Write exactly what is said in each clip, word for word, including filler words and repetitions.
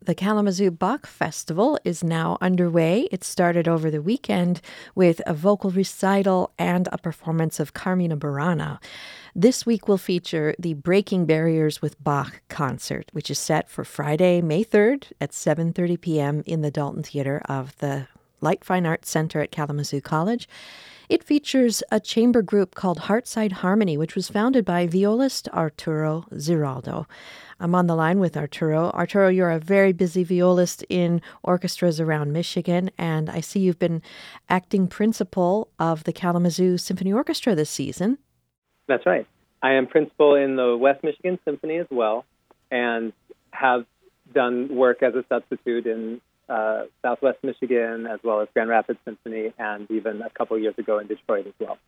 The Kalamazoo Bach Festival is now underway. It started over the weekend with a vocal recital and a performance of Carmina Burana. This week will feature the Breaking Barriers with Bach concert, which is set for Friday, May third at seven thirty p.m. in the Dalton Theater of the Light Fine Arts Center at Kalamazoo College. It features a chamber group called Heartside Harmony, which was founded by violist Arturo Ziraldo. I'm on the line with Arturo. Arturo, you're a very busy violist in orchestras around Michigan, and I see you've been acting principal of the Kalamazoo Symphony Orchestra this season. That's right. I am principal in the West Michigan Symphony as well, and have done work as a substitute in uh, Southwest Michigan, as well as Grand Rapids Symphony, and even a couple years ago in Detroit as well.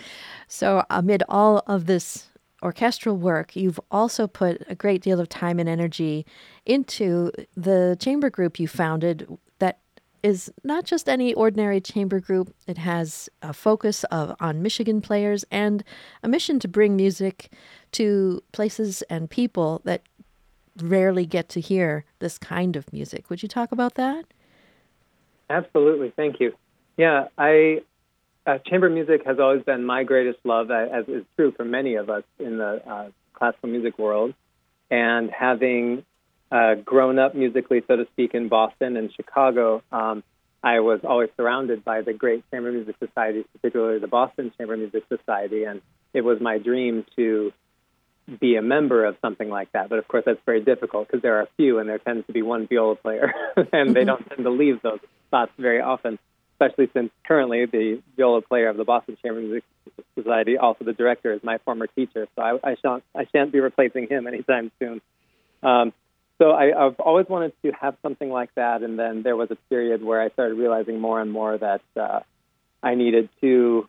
So amid all of this orchestral work, you've also put a great deal of time and energy into the chamber group you founded that is not just any ordinary chamber group. It has a focus of on Michigan players and a mission to bring music to places and people that rarely get to hear this kind of music. Would you talk about that? Absolutely. Thank you. Yeah, I uh, chamber music has always been my greatest love, as is true for many of us in the uh, classical music world. And having uh, grown up musically, so to speak, in Boston and Chicago, um, I was always surrounded by the great chamber music societies, particularly the Boston Chamber Music Society, and it was my dream to be a member of something like that. But of course, that's very difficult because there are a few, and there tends to be one viola player, and mm-hmm. they don't tend to leave those spots very often, especially since currently the viola player of the Boston Chamber Music Society, also the director, is my former teacher. So I, I shan't I shan't be replacing him anytime soon. Um, so I, I've always wanted to have something like that, and then there was a period where I started realizing more and more that uh, I needed to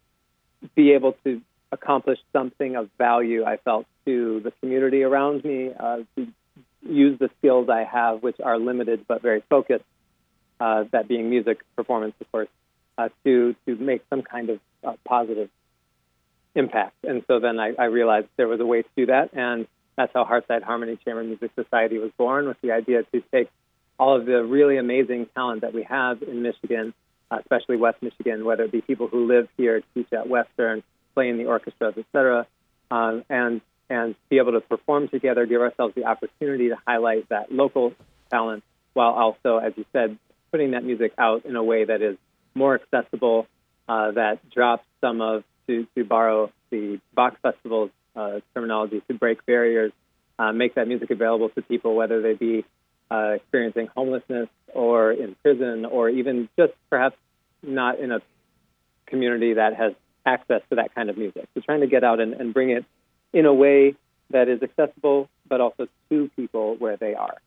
be able to accomplish something of value, I felt, to the community around me, uh, to use the skills I have, which are limited but very focused, uh, that being music performance, of course, uh, to, to make some kind of uh, positive impact. And so then I, I realized there was a way to do that, and that's how Heartside Harmony Chamber Music Society was born, with the idea to take all of the really amazing talent that we have in Michigan, uh, especially West Michigan, whether it be people who live here, teach at Western, play in the orchestras, et cetera, um, and and be able to perform together, give ourselves the opportunity to highlight that local talent, while also, as you said, putting that music out in a way that is more accessible, uh, that drops some of, to, to borrow the Bach Festival's uh, terminology, to break barriers, uh, make that music available to people, whether they be uh, experiencing homelessness or in prison, or even just perhaps not in a community that has access to that kind of music. So trying to get out and, and bring it in a way that is accessible, but also to people where they are.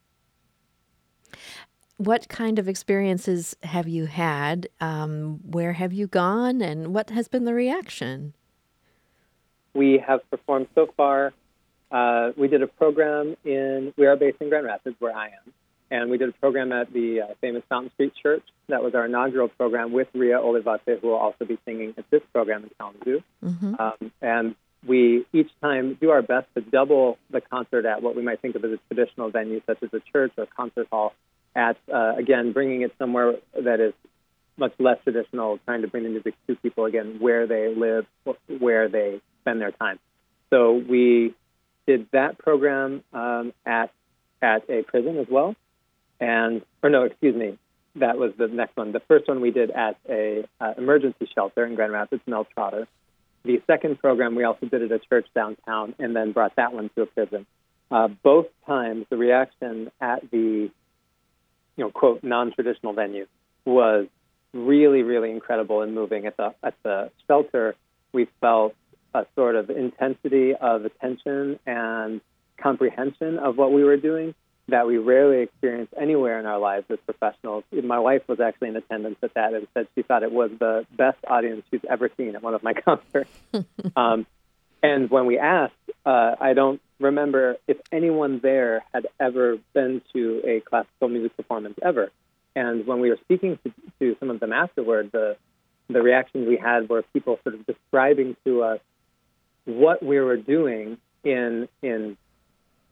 What kind of experiences have you had? Um, where have you gone, and what has been the reaction? We have performed so far. Uh, we did a program in, we are based in Grand Rapids, where I am, and we did a program at the uh, famous Fountain Street Church. That was our inaugural program with Ria Olivate, who will also be singing at this program in Kalamazoo. Mm-hmm. Um, and we each time do our best to double the concert at what we might think of as a traditional venue, such as a church or concert hall, at, uh, again, bringing it somewhere that is much less traditional, trying to bring the music to people, again, where they live, where they spend their time. So we did that program um, at at a prison as well. And, or no, excuse me, that was the next one. The first one we did at a uh, emergency shelter in Grand Rapids, Mel Trotter. The second program we also did at a church downtown, and then brought that one to a prison. Uh, both times, the reaction at the, you know, quote, non-traditional venue was really, really incredible and moving. At the at the shelter, we felt a sort of intensity of attention and comprehension of what we were doing that we rarely experience anywhere in our lives as professionals. My wife was actually in attendance at that and said she thought it was the best audience she's ever seen at one of my concerts. um, and when we asked, uh, I don't remember if anyone there had ever been to a classical music performance ever. And when we were speaking to, to some of them afterward, the the reactions we had were people sort of describing to us what we were doing in in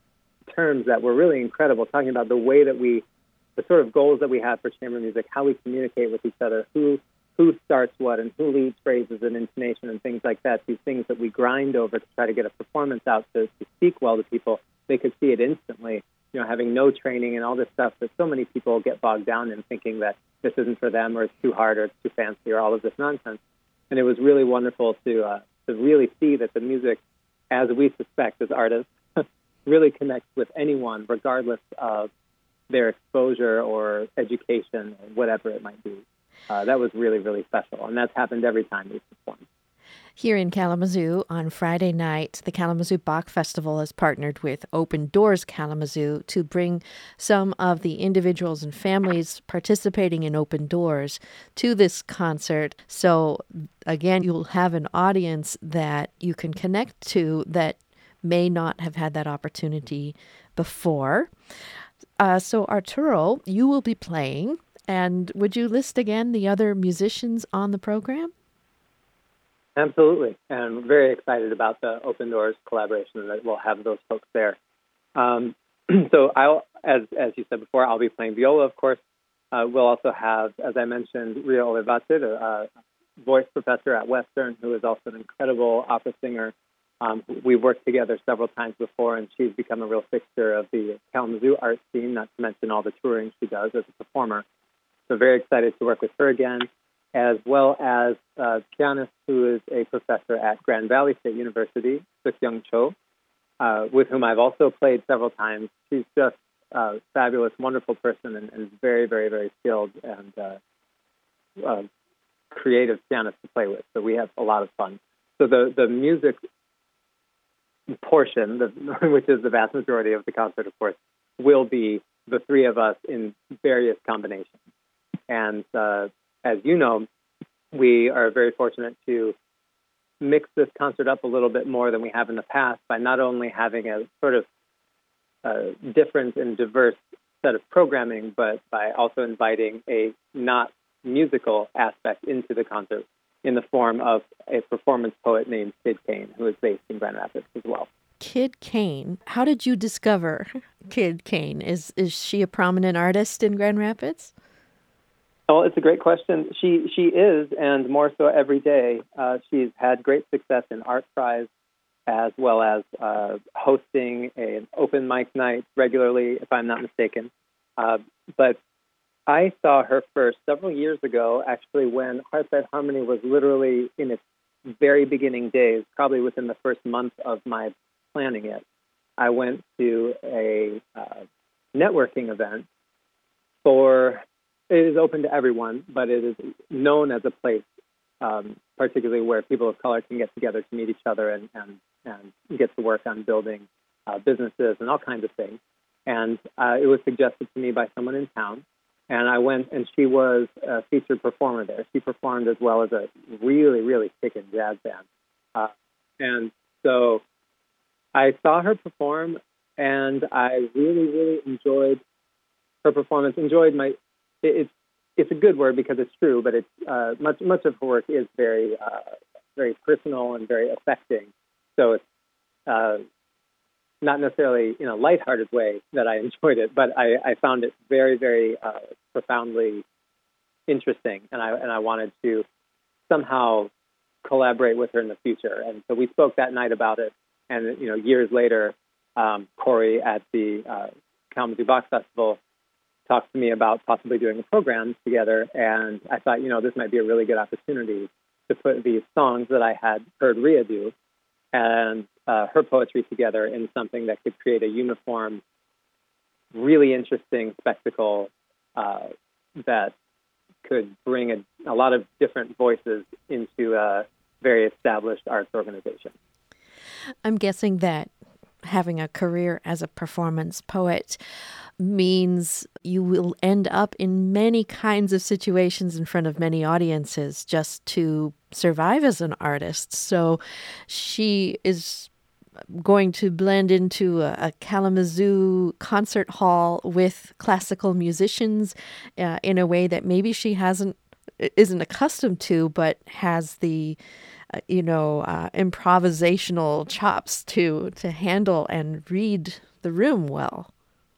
terms that were really incredible, talking about the way that we, the sort of goals that we have for chamber music, how we communicate with each other, who who starts what and who leads phrases and intonation and things like that, these things that we grind over to try to get a performance out to, to speak well to people. They could see it instantly, you know, having no training and all this stuff that so many people get bogged down in thinking that this isn't for them or it's too hard or it's too fancy or all of this nonsense. And it was really wonderful to uh, to really see that the music, as we suspect as artists, really connects with anyone, regardless of their exposure or education or whatever it might be. Uh, that was really, really special. And that's happened every time we perform. Here in Kalamazoo on Friday night, the Kalamazoo Bach Festival has partnered with Open Doors Kalamazoo to bring some of the individuals and families participating in Open Doors to this concert. So again, you'll have an audience that you can connect to that may not have had that opportunity before. Uh, so Arturo, you will be playing. And would you list again the other musicians on the program? Absolutely. And I'm very excited about the Open Doors collaboration that we'll have those folks there. Um, so I'll, as as you said before, I'll be playing viola, of course. Uh, we'll also have, as I mentioned, Ria Olivate, a voice professor at Western, who is also an incredible opera singer. Um, we've worked together several times before, and she's become a real fixture of the Kalamazoo art scene, not to mention all the touring she does as a performer. So very excited to work with her again, as well as a pianist who is a professor at Grand Valley State University, Suk-Young Cho, uh, with whom I've also played several times. She's just a fabulous, wonderful person and, and very, very, very skilled and uh, uh, creative pianist to play with. So we have a lot of fun. So the, the music portion, the, which is the vast majority of the concert, of course, will be the three of us in various combinations. And uh, as you know, we are very fortunate to mix this concert up a little bit more than we have in the past by not only having a sort of uh, different and diverse set of programming, but by also inviting a not musical aspect into the concert in the form of a performance poet named Kid Kane, who is based in Grand Rapids as well. Kid Kane. How did you discover Kid Kane? Is is she a prominent artist in Grand Rapids? Oh, it's a great question. She she is, and more so every day. Uh, she's had great success in Art Prize, as well as uh, hosting an open mic night regularly, if I'm not mistaken. Uh, but I saw her first several years ago, actually, when Heartside Harmony was literally in its very beginning days, probably within the first month of my planning it. I went to a uh, networking event for... It is open to everyone, but it is known as a place, um, particularly where people of color can get together to meet each other and, and, and get to work on building uh, businesses and all kinds of things. And uh, it was suggested to me by someone in town. And I went, and she was a featured performer there. She performed as well as a really, really kickin' jazz band. Uh, and so I saw her perform, and I really, really enjoyed her performance, enjoyed my... It's it's a good word because it's true, but it's uh, much much of her work is very uh, very personal and very affecting. So it's uh, not necessarily in a lighthearted way that I enjoyed it, but I, I found it very very uh, profoundly interesting, and I and I wanted to somehow collaborate with her in the future. And so we spoke that night about it, and you know years later, um, Corey at the uh, Kalamazoo Bach Festival talked to me about possibly doing a program together, and I thought, you know, this might be a really good opportunity to put these songs that I had heard Ria do and uh, her poetry together in something that could create a uniform, really interesting spectacle uh, that could bring a, a lot of different voices into a very established arts organization. I'm guessing that having a career as a performance poet means you will end up in many kinds of situations in front of many audiences just to survive as an artist. So she is going to blend into a, a Kalamazoo concert hall with classical musicians uh, in a way that maybe she hasn't isn't accustomed to, but has the uh, you know, uh, improvisational chops to to handle and read the room well.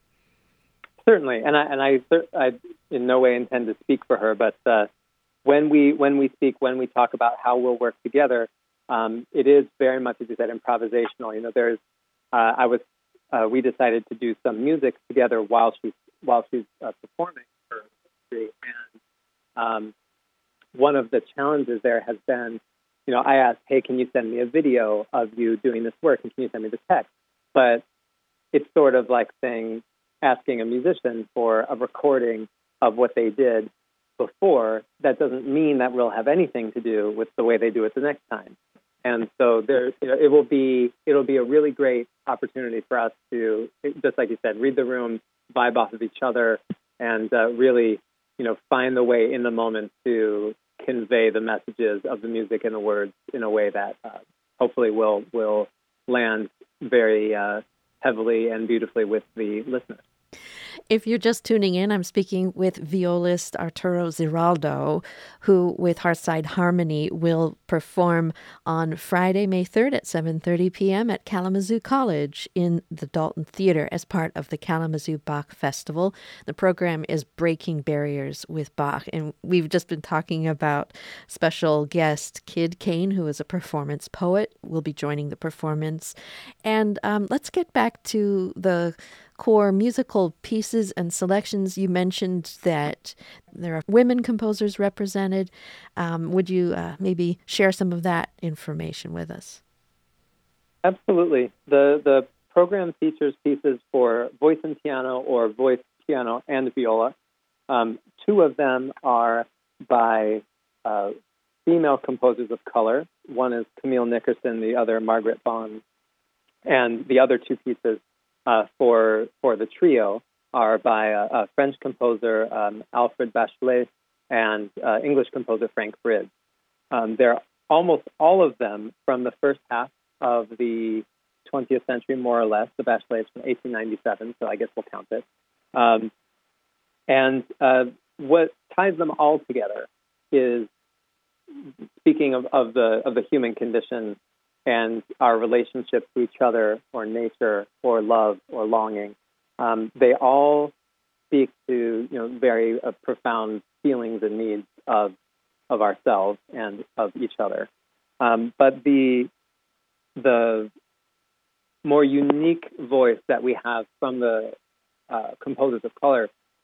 Certainly, and I and I, I in no way intend to speak for her, but uh, when we when we speak, when we talk about how we'll work together, um, it is very much, as you said, improvisational. You know, there's uh, I was uh, we decided to do some music together while she's while she's uh, performing her poetry, and um, one of the challenges there has been, you know, I asked, hey, can you send me a video of you doing this work, and can you send me the text? But it's sort of like saying, asking a musician for a recording of what they did before. That doesn't mean that will have anything to do with the way they do it the next time. And so there, you know, it will be it'll be a really great opportunity for us to, just like you said, read the room, vibe off of each other, and uh, really, you know, find the way in the moment to convey the messages of the music and the words in a way that uh, hopefully will will land very uh, heavily and beautifully with the listeners. If you're just tuning in, I'm speaking with violist Arturo Ziraldo, who with Hearthside Harmony will perform on Friday, May third at seven thirty p.m. at Kalamazoo College in the Dalton Theater as part of the Kalamazoo Bach Festival. The program is Breaking Barriers with Bach, and we've just been talking about special guest Kid Kane, who is a performance poet, will be joining the performance. And um, let's get back to the core musical pieces and selections. You mentioned that there are women composers represented. Um, would you uh, maybe share some of that information with us? Absolutely. The the program features pieces for voice and piano, or voice, piano, and viola. Um, two of them are by uh, female composers of color. One is Camille Nickerson, the other Margaret Bond. And the other two pieces Uh, for for the trio are by a, a French composer, um, Alfred Bachelet, and uh, English composer Frank Bridge. Um, they're almost all of them from the first half of the twentieth century, more or less. The Bachelet is from eighteen ninety-seven, so I guess we'll count it. Um, and uh, what ties them all together is, speaking of, of the of the human condition and our relationship to each other, or nature, or love, or longing. Um, they all speak to, you know, very uh, profound feelings and needs of of ourselves and of each other. Um, but the the more unique voice that we have from the uh, composers of color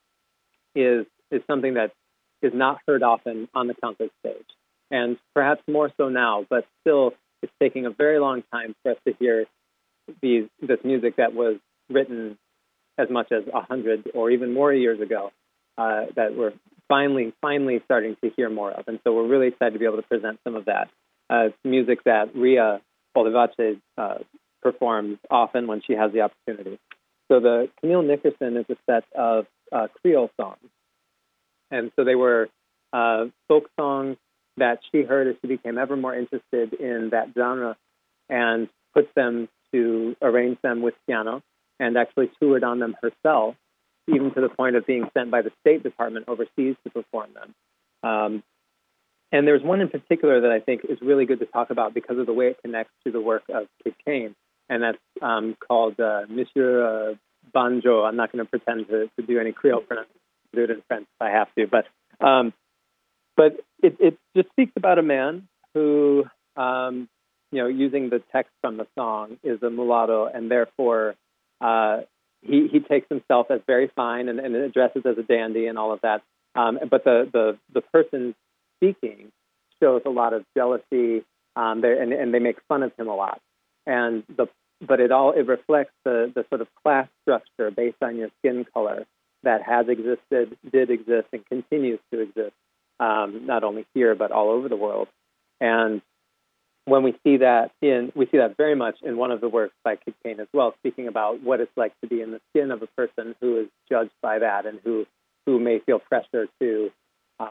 is is something that is not heard often on the concert stage, and perhaps more so now, but still. It's taking a very long time for us to hear these, this music that was written as much as a hundred or even more years ago, uh, that we're finally, finally starting to hear more of. And so we're really excited to be able to present some of that. Uh, music that Ria Olivache uh, performs often when she has the opportunity. So the Camille Nickerson is a set of uh, Creole songs. And so they were uh, folk songs that she heard as she became ever more interested in that genre, and put them to arrange them with piano, and actually toured on them herself, even to the point of being sent by the State Department overseas to perform them. Um, and there's one in particular that I think is really good to talk about because of the way it connects to the work of Kid Kane, and that's um, called uh, Monsieur uh, Banjo. I'm not going to pretend to, to do any Creole pronunciation. I'll do it in French if I have to, but um, But it, it just speaks about a man who, um, you know, using the text from the song, is a mulatto, and therefore uh, he, he takes himself as very fine and, and addresses as a dandy and all of that. Um, but the, the, the person speaking shows a lot of jealousy, um, and, and they make fun of him a lot. And the but it all it reflects the, the sort of class structure based on your skin color that has existed, did exist, and continues to exist. Um, not only here, but all over the world. And when we see that in, we see that very much in one of the works by Kid Kane as well, speaking about what it's like to be in the skin of a person who is judged by that, and who, who may feel pressure to, uh,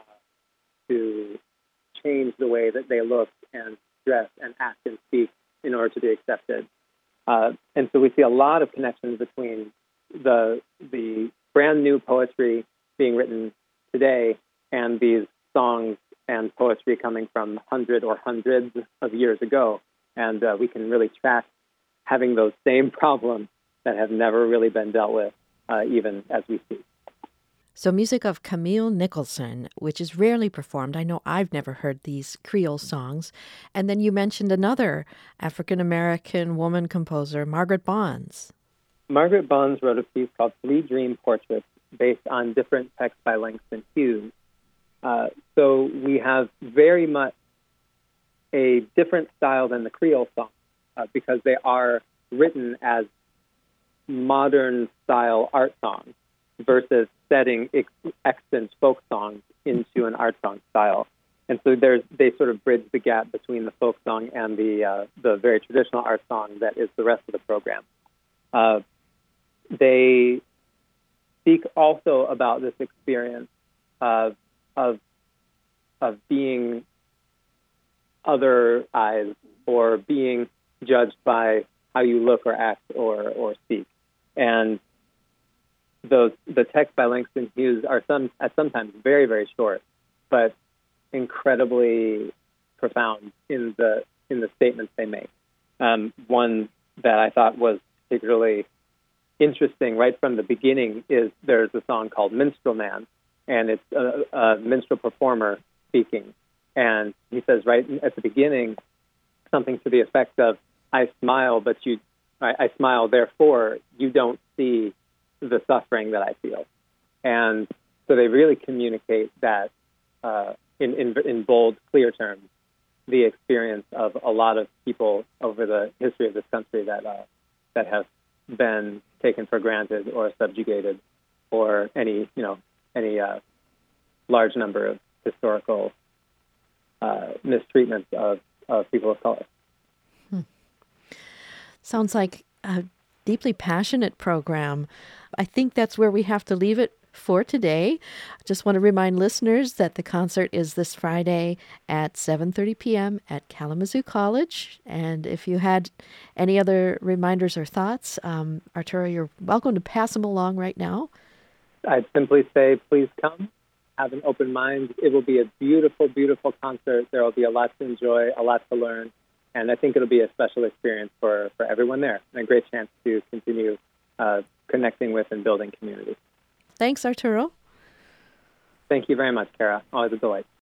to change the way that they look and dress and act and speak in order to be accepted. Uh, and so we see a lot of connections between the, the brand new poetry being written today and these songs and poetry coming from hundred or hundreds of years ago. And uh, we can really track having those same problems that have never really been dealt with, uh, even as we speak. So music of Camille Nicholson, which is rarely performed. I know I've never heard these Creole songs. And then you mentioned another African-American woman composer, Margaret Bonds. Margaret Bonds wrote a piece called Three Dream Portraits based on different texts by Langston Hughes. Uh, so we have very much a different style than the Creole song uh, because they are written as modern-style art songs versus setting ex- extant folk songs into an art song style. And so there's, they sort of bridge the gap between the folk song and the uh, the very traditional art song that is the rest of the program. Uh, they speak also about this experience of of of being other eyes or being judged by how you look or act or or speak. And those the texts by Langston Hughes are some at sometimes very, very short, but incredibly profound in the in the statements they make. Um, one that I thought was particularly interesting right from the beginning is there's a song called Minstrel Man, and it's a, a minstrel performer speaking. And he says right at the beginning something to the effect of, I smile, but you, I, I smile, therefore you don't see the suffering that I feel. And so they really communicate that uh, in, in, in bold, clear terms, the experience of a lot of people over the history of this country that uh, that have been taken for granted or subjugated, or any you know any uh, large number of historical uh, mistreatments of, of people of color. Hmm. Sounds like a deeply passionate program. I think that's where we have to leave it for today. I just want to remind listeners that the concert is this Friday at seven thirty p.m. at Kalamazoo College. And if you had any other reminders or thoughts, um, Arturo, you're welcome to pass them along right now. I'd simply say, please come, have an open mind. It will be a beautiful, beautiful concert. There will be a lot to enjoy, a lot to learn. And I think it'll be a special experience for, for everyone there, and a great chance to continue uh, connecting with and building community. Thanks, Arturo. Thank you very much, Kara. Always a delight.